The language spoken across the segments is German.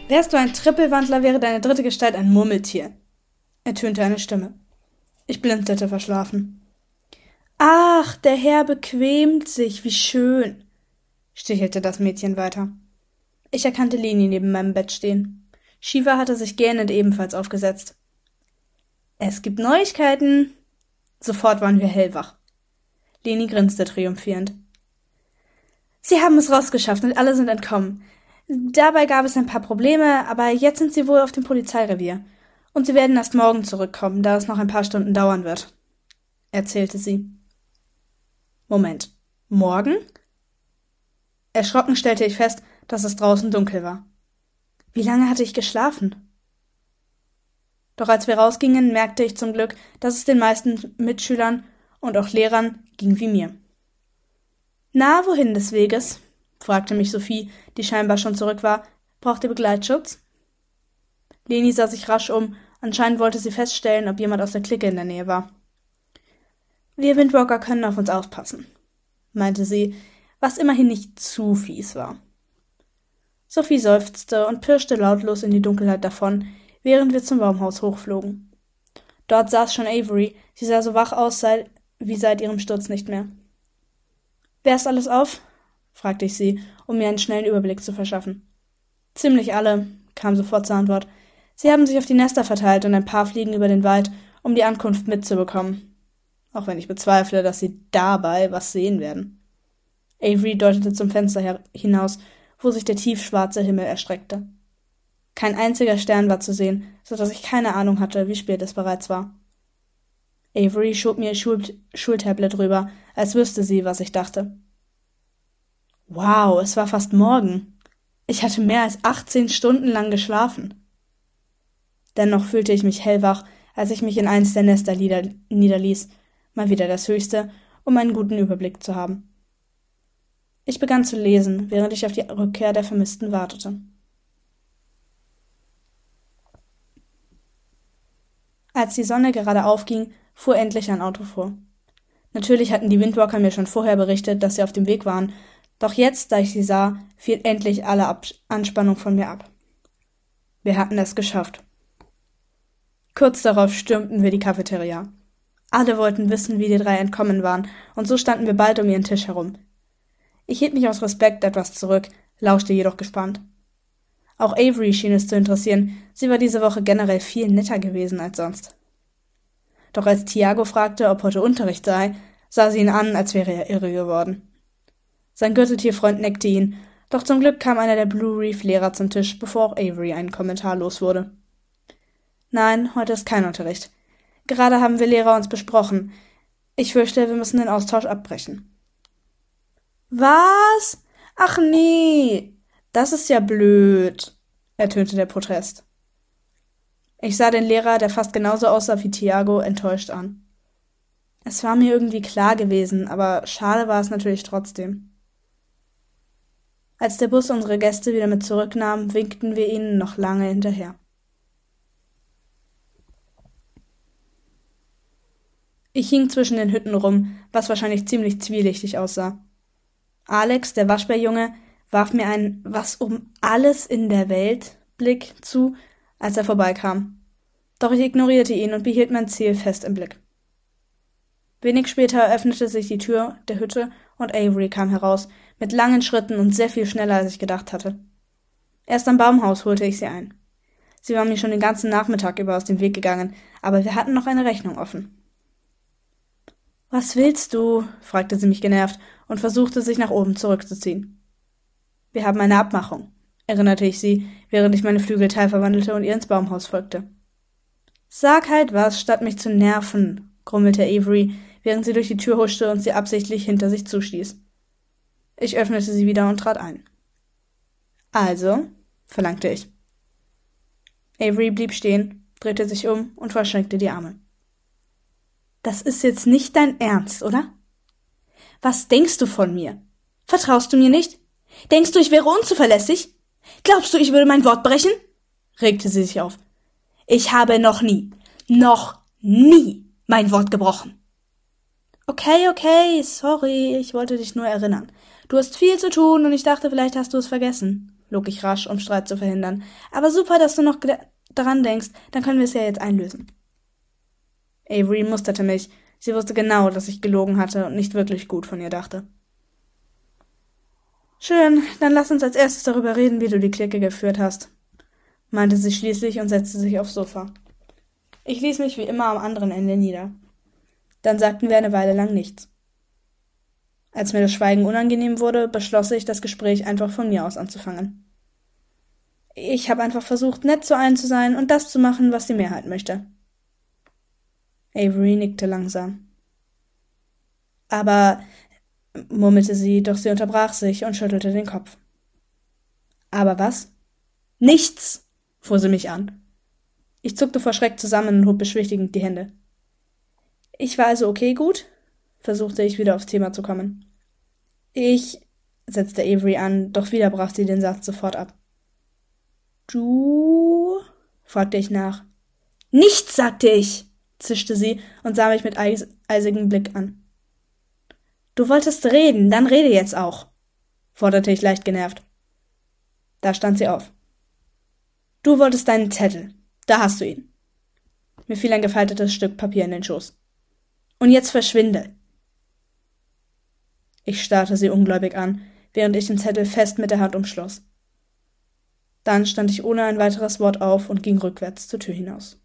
Wärst du ein Trippelwandler, wäre deine dritte Gestalt ein Murmeltier, ertönte eine Stimme. Ich blinzelte verschlafen. »Ach, der Herr bequemt sich, wie schön«, stichelte das Mädchen weiter. Ich erkannte Leni neben meinem Bett stehen. Shiva hatte sich gähnend ebenfalls aufgesetzt. »Es gibt Neuigkeiten!« Sofort waren wir hellwach. Leni grinste triumphierend. »Sie haben es rausgeschafft und alle sind entkommen. Dabei gab es ein paar Probleme, aber jetzt sind sie wohl auf dem Polizeirevier. Und sie werden erst morgen zurückkommen, da es noch ein paar Stunden dauern wird«, erzählte sie. Moment, morgen? Erschrocken stellte ich fest, dass es draußen dunkel war. Wie lange hatte ich geschlafen? Doch als wir rausgingen, merkte ich zum Glück, dass es den meisten Mitschülern und auch Lehrern ging wie mir. »Na, wohin des Weges?« fragte mich Sophie, die scheinbar schon zurück war. »Braucht ihr Begleitschutz?« Leni sah sich rasch um. Anscheinend wollte sie feststellen, ob jemand aus der Clique in der Nähe war. »Wir Windwalker können auf uns aufpassen«, meinte sie, was immerhin nicht zu fies war. Sophie seufzte und pirschte lautlos in die Dunkelheit davon, während wir zum Baumhaus hochflogen. Dort saß schon Avery, sie sah so wach aus wie seit ihrem Sturz nicht mehr. »Wer ist alles auf?« fragte ich sie, um mir einen schnellen Überblick zu verschaffen. »Ziemlich alle«, kam sofort zur Antwort. »Sie haben sich auf die Nester verteilt und ein paar fliegen über den Wald, um die Ankunft mitzubekommen. Auch wenn ich bezweifle, dass sie dabei was sehen werden.« Avery deutete zum Fenster hinaus, wo sich der tiefschwarze Himmel erstreckte. Kein einziger Stern war zu sehen, so dass ich keine Ahnung hatte, wie spät es bereits war. Avery schob mir ihr Schultablet rüber, als wüsste sie, was ich dachte. Wow, es war fast morgen. Ich hatte mehr als 18 Stunden lang geschlafen. Dennoch fühlte ich mich hellwach, als ich mich in eins der Nester niederließ, mal wieder das höchste, um einen guten Überblick zu haben. Ich begann zu lesen, während ich auf die Rückkehr der Vermissten wartete. Als die Sonne gerade aufging, fuhr endlich ein Auto vor. Natürlich hatten die Windwalker mir schon vorher berichtet, dass sie auf dem Weg waren, doch jetzt, da ich sie sah, fiel endlich alle Anspannung von mir ab. Wir hatten es geschafft. Kurz darauf stürmten wir die Cafeteria. Alle wollten wissen, wie die drei entkommen waren, und so standen wir bald um ihren Tisch herum. Ich hielt mich aus Respekt etwas zurück, lauschte jedoch gespannt. Auch Avery schien es zu interessieren, sie war diese Woche generell viel netter gewesen als sonst. Doch als Tiago fragte, ob heute Unterricht sei, sah sie ihn an, als wäre er irre geworden. Sein Gürteltierfreund neckte ihn, doch zum Glück kam einer der Blue Reef-Lehrer zum Tisch, bevor auch Avery einen Kommentar los wurde. Nein, heute ist kein Unterricht. Gerade haben wir Lehrer uns besprochen. Ich fürchte, wir müssen den Austausch abbrechen. Was? Ach nee, das ist ja blöd, ertönte der Protest. Ich sah den Lehrer, der fast genauso aussah wie Tiago, enttäuscht an. Es war mir irgendwie klar gewesen, aber schade war es natürlich trotzdem. Als der Bus unsere Gäste wieder mit zurücknahm, winkten wir ihnen noch lange hinterher. Ich hing zwischen den Hütten rum, was wahrscheinlich ziemlich zwielichtig aussah. Alex, der Waschbärjunge, warf mir einen »Was um alles in der Welt« Blick zu, als er vorbeikam. Doch ich ignorierte ihn und behielt mein Ziel fest im Blick. Wenig später öffnete sich die Tür der Hütte und Avery kam heraus, mit langen Schritten und sehr viel schneller, als ich gedacht hatte. Erst am Baumhaus holte ich sie ein. Sie war mir schon den ganzen Nachmittag über aus dem Weg gegangen, aber wir hatten noch eine Rechnung offen. »Was willst du?« fragte sie mich genervt und versuchte, sich nach oben zurückzuziehen. »Wir haben eine Abmachung«, erinnerte ich sie, während ich meine Flügel teilverwandelte und ihr ins Baumhaus folgte. »Sag halt was, statt mich zu nerven«, grummelte Avery, während sie durch die Tür huschte und sie absichtlich hinter sich zustieß. Ich öffnete sie wieder und trat ein. »Also?«, verlangte ich. Avery blieb stehen, drehte sich um und verschränkte die Arme. »Das ist jetzt nicht dein Ernst, oder? Was denkst du von mir? Vertraust du mir nicht? Denkst du, ich wäre unzuverlässig? Glaubst du, ich würde mein Wort brechen?« regte sie sich auf. »Ich habe noch nie mein Wort gebrochen.« Okay, sorry, ich wollte dich nur erinnern. Du hast viel zu tun und ich dachte, vielleicht hast du es vergessen.« log ich rasch, um Streit zu verhindern. Aber super, dass du noch daran denkst, dann können wir es ja jetzt einlösen. Avery musterte mich. Sie wusste genau, dass ich gelogen hatte und nicht wirklich gut von ihr dachte. Schön, dann lass uns als erstes darüber reden, wie du die Clique geführt hast, meinte sie schließlich und setzte sich aufs Sofa. Ich ließ mich wie immer am anderen Ende nieder. Dann sagten wir eine Weile lang nichts. Als mir das Schweigen unangenehm wurde, beschloss ich, das Gespräch einfach von mir aus anzufangen. Ich habe einfach versucht, nett zu allen zu sein und das zu machen, was die Mehrheit möchte. Avery nickte langsam. Aber, murmelte sie, doch sie unterbrach sich und schüttelte den Kopf. Aber was? Nichts, fuhr sie mich an. Ich zuckte vor Schreck zusammen und hob beschwichtigend die Hände. Ich war also okay gut? Versuchte ich wieder aufs Thema zu kommen. Setzte Avery an, doch wieder brach sie den Satz sofort ab. Du? Fragte ich nach. Nichts, sagte ich, zischte sie und sah mich mit eisigem Blick an. Du wolltest reden, dann rede jetzt auch, forderte ich leicht genervt. Da stand sie auf. Du wolltest deinen Zettel. Da hast du ihn. Mir fiel ein gefaltetes Stück Papier in den Schoß. Und jetzt verschwinde. Ich starrte sie ungläubig an, während ich den Zettel fest mit der Hand umschloss. Dann stand ich ohne ein weiteres Wort auf und ging rückwärts zur Tür hinaus.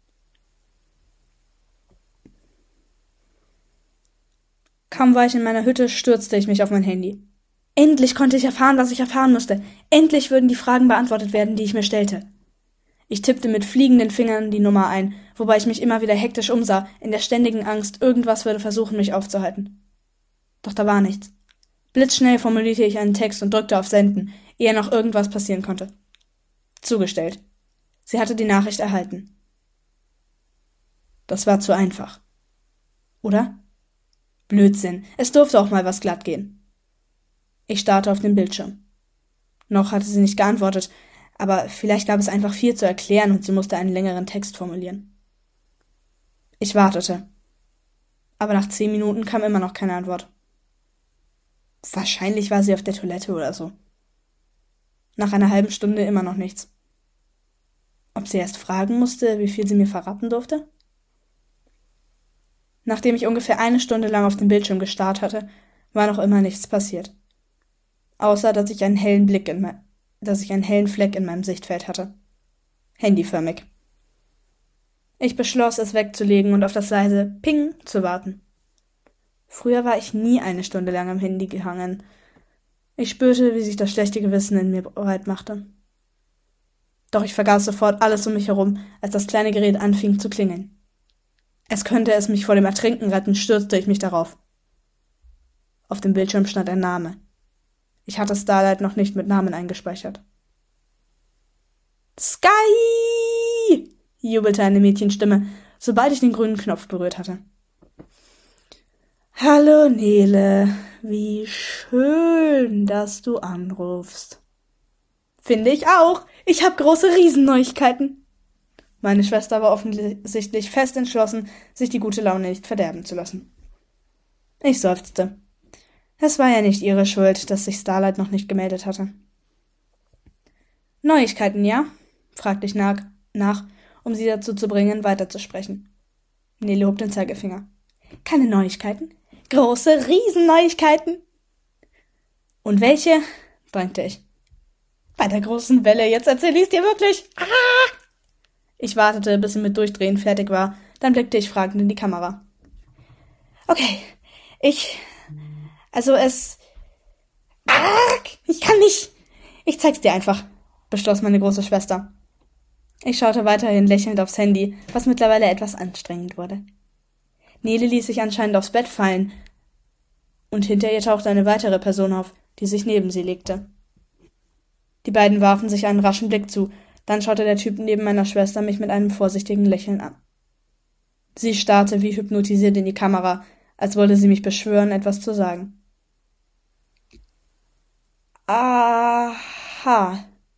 Kaum war ich in meiner Hütte, stürzte ich mich auf mein Handy. Endlich konnte ich erfahren, was ich erfahren musste. Endlich würden die Fragen beantwortet werden, die ich mir stellte. Ich tippte mit fliegenden Fingern die Nummer ein, wobei ich mich immer wieder hektisch umsah, in der ständigen Angst, irgendwas würde versuchen, mich aufzuhalten. Doch da war nichts. Blitzschnell formulierte ich einen Text und drückte auf Senden, ehe noch irgendwas passieren konnte. Zugestellt. Sie hatte die Nachricht erhalten. Das war zu einfach. Oder? Blödsinn. Es durfte auch mal was glatt gehen. Ich starrte auf den Bildschirm. Noch hatte sie nicht geantwortet, aber vielleicht gab es einfach viel zu erklären und sie musste einen längeren Text formulieren. Ich wartete. Aber nach 10 Minuten kam immer noch keine Antwort. Wahrscheinlich war sie auf der Toilette oder so. Nach einer halben Stunde immer noch nichts. Ob sie erst fragen musste, wie viel sie mir verraten durfte? Nachdem ich ungefähr 1 Stunde lang auf den Bildschirm gestarrt hatte, war noch immer nichts passiert. Außer, dass ich einen hellen Fleck in meinem Sichtfeld hatte. Handyförmig. Ich beschloss, es wegzulegen und auf das leise Ping zu warten. Früher war ich nie 1 Stunde lang am Handy gehangen. Ich spürte, wie sich das schlechte Gewissen in mir breit machte. Doch ich vergaß sofort alles um mich herum, als das kleine Gerät anfing zu klingeln. Es könnte es mich vor dem Ertrinken retten, stürzte ich mich darauf. Auf dem Bildschirm stand ein Name. Ich hatte Starlight noch nicht mit Namen eingespeichert. Sky! Jubelte eine Mädchenstimme, sobald ich den grünen Knopf berührt hatte. Hallo Nele, wie schön, dass du anrufst. Finde ich auch. Ich habe große Riesenneuigkeiten. Meine Schwester war offensichtlich fest entschlossen, sich die gute Laune nicht verderben zu lassen. Ich seufzte. Es war ja nicht ihre Schuld, dass sich Starlight noch nicht gemeldet hatte. Neuigkeiten, ja? Fragte ich nach, um sie dazu zu bringen, weiterzusprechen. Nele hob den Zeigefinger. Keine Neuigkeiten? Große Riesenneuigkeiten! Und welche? drängte ich. Bei der großen Welle, jetzt erzähl ich's dir wirklich. Ah! Ich wartete, bis sie mit Durchdrehen fertig war, dann blickte ich fragend in die Kamera. Okay, ich kann nicht. Ich zeig's dir einfach, beschloss meine große Schwester. Ich schaute weiterhin lächelnd aufs Handy, was mittlerweile etwas anstrengend wurde. Nele ließ sich anscheinend aufs Bett fallen, und hinter ihr tauchte eine weitere Person auf, die sich neben sie legte. Die beiden warfen sich einen raschen Blick zu, dann schaute der Typ neben meiner Schwester mich mit einem vorsichtigen Lächeln an. Sie starrte wie hypnotisiert in die Kamera, als wollte sie mich beschwören, etwas zu sagen. Aha.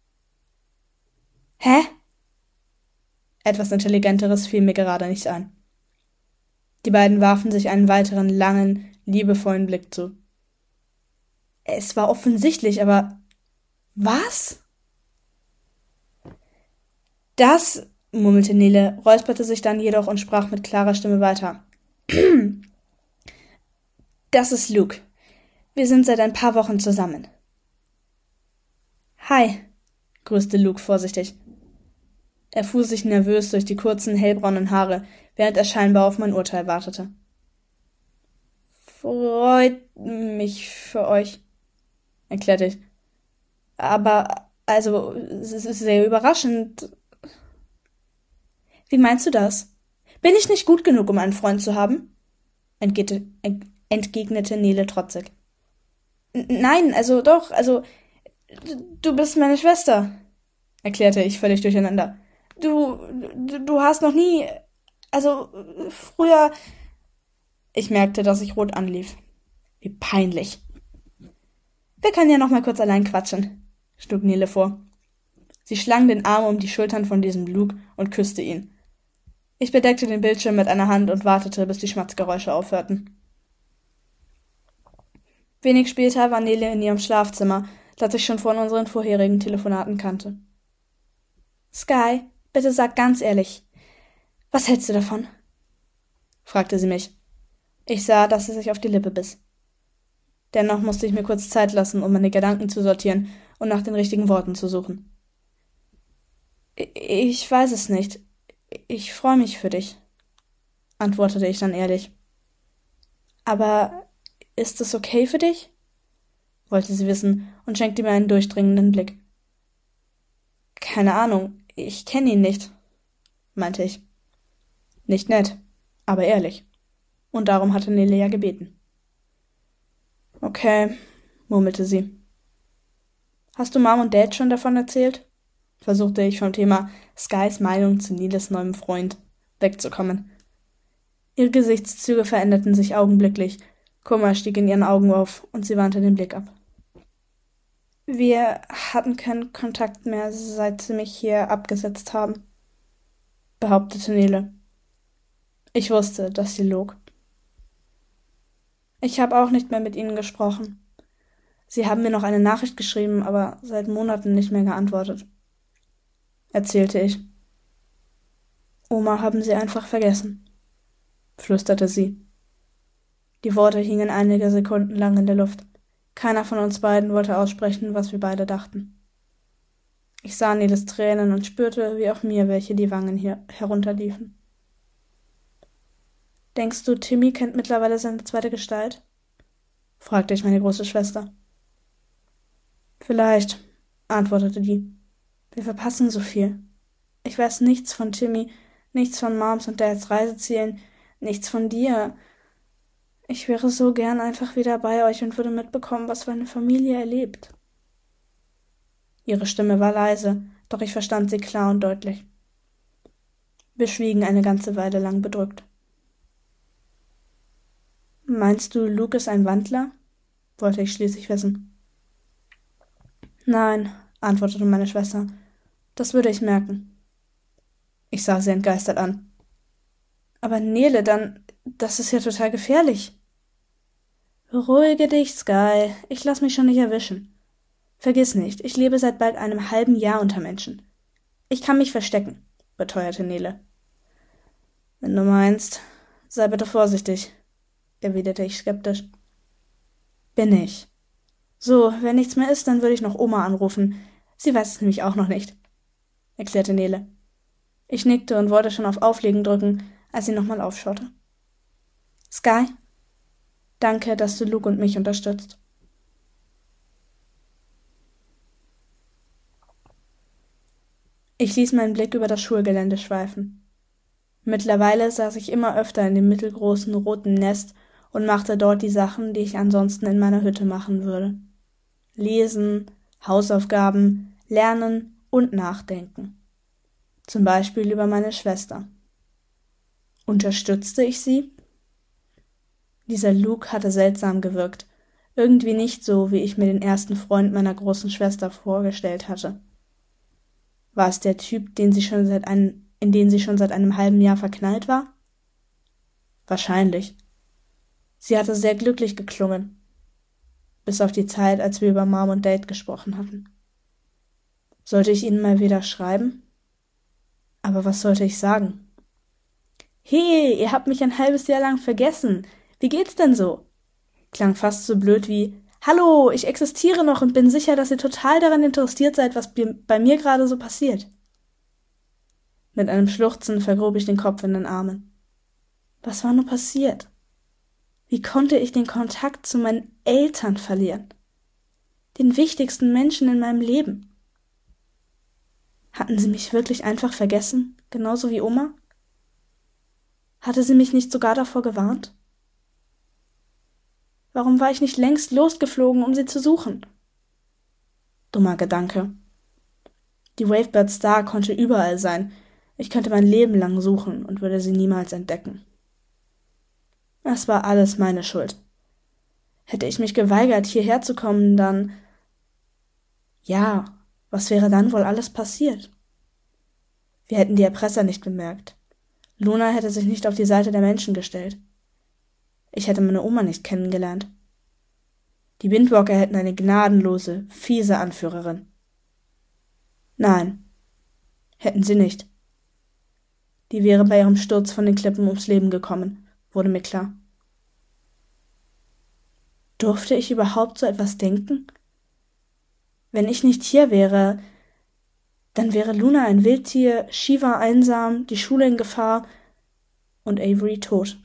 Hä? Etwas Intelligenteres fiel mir gerade nicht ein. Die beiden warfen sich einen weiteren langen, liebevollen Blick zu. Es war offensichtlich, aber Was? Das, murmelte Nele, räusperte sich dann jedoch und sprach mit klarer Stimme weiter. Das ist Luke. Wir sind seit ein paar Wochen zusammen. Hi, grüßte Luke vorsichtig. Er fuhr sich nervös durch die kurzen, hellbraunen Haare, während er scheinbar auf mein Urteil wartete. Freut mich für euch, erklärte ich. Aber, also, es ist sehr überraschend. Wie meinst du das? Bin ich nicht gut genug, um einen Freund zu haben? Entgegnete Nele trotzig. Nein, also doch, also, du bist meine Schwester, erklärte ich völlig durcheinander. Du hast noch nie, also, früher. Ich merkte, dass ich rot anlief. Wie peinlich. Wir können ja noch mal kurz allein quatschen, schlug Nele vor. Sie schlang den Arm um die Schultern von diesem Luke und küsste ihn. Ich bedeckte den Bildschirm mit einer Hand und wartete, bis die Schmatzgeräusche aufhörten. Wenig später war Nele in ihrem Schlafzimmer, das ich schon von unseren vorherigen Telefonaten kannte. Sky, bitte sag ganz ehrlich, was hältst du davon? Fragte sie mich. Ich sah, dass sie sich auf die Lippe biss. Dennoch musste ich mir kurz Zeit lassen, um meine Gedanken zu sortieren und nach den richtigen Worten zu suchen. Ich weiß es nicht. Ich freue mich für dich, antwortete ich dann ehrlich. Aber ist es okay für dich? Wollte sie wissen und schenkte mir einen durchdringenden Blick. Keine Ahnung, ich kenne ihn nicht, meinte ich. Nicht nett, aber ehrlich. Und darum hatte Nele ja gebeten. Okay, murmelte sie. Hast du Mom und Dad schon davon erzählt? Versuchte ich vom Thema Skys Meinung zu Neles neuem Freund wegzukommen. Ihre Gesichtszüge veränderten sich augenblicklich, Kummer stieg in ihren Augen auf und sie wandte den Blick ab. Wir hatten keinen Kontakt mehr, seit sie mich hier abgesetzt haben, behauptete Nele. Ich wusste, dass sie log. Ich habe auch nicht mehr mit ihnen gesprochen. Sie haben mir noch eine Nachricht geschrieben, aber seit Monaten nicht mehr geantwortet, erzählte ich. Oma haben sie einfach vergessen, flüsterte sie. Die Worte hingen einige Sekunden lang in der Luft. Keiner von uns beiden wollte aussprechen, was wir beide dachten. Ich sah Neles Tränen und spürte, wie auch mir welche die Wangen herunterliefen. Denkst du, Timmy kennt mittlerweile seine zweite Gestalt? Fragte ich meine große Schwester. Vielleicht, antwortete die. Wir verpassen so viel. Ich weiß nichts von Timmy, nichts von Moms und Dads Reisezielen, nichts von dir. Ich wäre so gern einfach wieder bei euch und würde mitbekommen, was meine Familie erlebt. Ihre Stimme war leise, doch ich verstand sie klar und deutlich. Wir schwiegen eine ganze Weile lang bedrückt. Meinst du, Luke ist ein Wandler? Wollte ich schließlich wissen. Nein, antwortete meine Schwester. Das würde ich merken. Ich sah sie entgeistert an. Aber Nele, das ist ja total gefährlich. Beruhige dich, Sky. Ich lass mich schon nicht erwischen. Vergiss nicht, ich lebe seit bald einem halben Jahr unter Menschen. Ich kann mich verstecken, beteuerte Nele. Wenn du meinst, sei bitte vorsichtig, erwiderte ich skeptisch. Bin ich. So, wenn nichts mehr ist, dann würde ich noch Oma anrufen. Sie weiß es nämlich auch noch nicht, erklärte Nele. Ich nickte und wollte schon auf Auflegen drücken, als sie nochmal aufschaute. Sky? Danke, dass du Luke und mich unterstützt. Ich ließ meinen Blick über das Schulgelände schweifen. Mittlerweile saß ich immer öfter in dem mittelgroßen roten Nest und machte dort die Sachen, die ich ansonsten in meiner Hütte machen würde. Lesen, Hausaufgaben, lernen und nachdenken. Zum Beispiel über meine Schwester. Unterstützte ich sie? Dieser Luke hatte seltsam gewirkt, irgendwie nicht so, wie ich mir den ersten Freund meiner großen Schwester vorgestellt hatte. War es der Typ, in den sie schon seit einem halben Jahr verknallt war? Wahrscheinlich. Sie hatte sehr glücklich geklungen. Bis auf die Zeit, als wir über Mom und Dad gesprochen hatten. Sollte ich ihnen mal wieder schreiben? Aber was sollte ich sagen? Hey, ihr habt mich ein halbes Jahr lang vergessen. Wie geht's denn so? Klang fast so blöd wie: Hallo, ich existiere noch und bin sicher, dass ihr total daran interessiert seid, was bei mir gerade so passiert. Mit einem Schluchzen vergrub ich den Kopf in den Armen. Was war nur passiert? Wie konnte ich den Kontakt zu meinen Eltern verlieren? Den wichtigsten Menschen in meinem Leben. Hatten sie mich wirklich einfach vergessen, genauso wie Oma? Hatte sie mich nicht sogar davor gewarnt? Warum war ich nicht längst losgeflogen, um sie zu suchen? Dummer Gedanke. Die Wavebird Star konnte überall sein. Ich könnte mein Leben lang suchen und würde sie niemals entdecken. Es war alles meine Schuld. Hätte ich mich geweigert, hierher zu kommen, dann... Ja, was wäre dann wohl alles passiert? Wir hätten die Erpresser nicht bemerkt. Luna hätte sich nicht auf die Seite der Menschen gestellt. Ich hätte meine Oma nicht kennengelernt. Die Windwalker hätten eine gnadenlose, fiese Anführerin. Nein, hätten sie nicht. Die wäre bei ihrem Sturz von den Klippen ums Leben gekommen, wurde mir klar. Durfte ich überhaupt so etwas denken? Wenn ich nicht hier wäre, dann wäre Luna ein Wildtier, Shiva einsam, die Schule in Gefahr und Avery tot.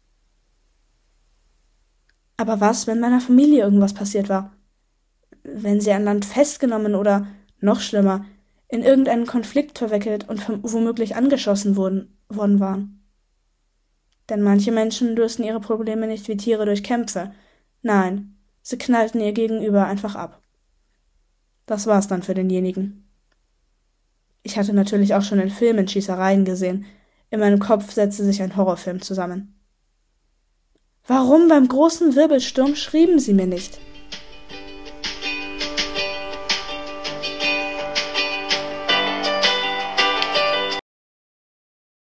Aber was, wenn meiner Familie irgendwas passiert war? Wenn sie an Land festgenommen oder, noch schlimmer, in irgendeinen Konflikt verwickelt und womöglich angeschossen worden waren? Denn manche Menschen lösten ihre Probleme nicht wie Tiere durch Kämpfe. Nein, sie knallten ihr Gegenüber einfach ab. Das war's dann für denjenigen. Ich hatte natürlich auch schon in Filmen Schießereien gesehen. In meinem Kopf setzte sich ein Horrorfilm zusammen. Warum beim großen Wirbelsturm schrieben sie mir nicht?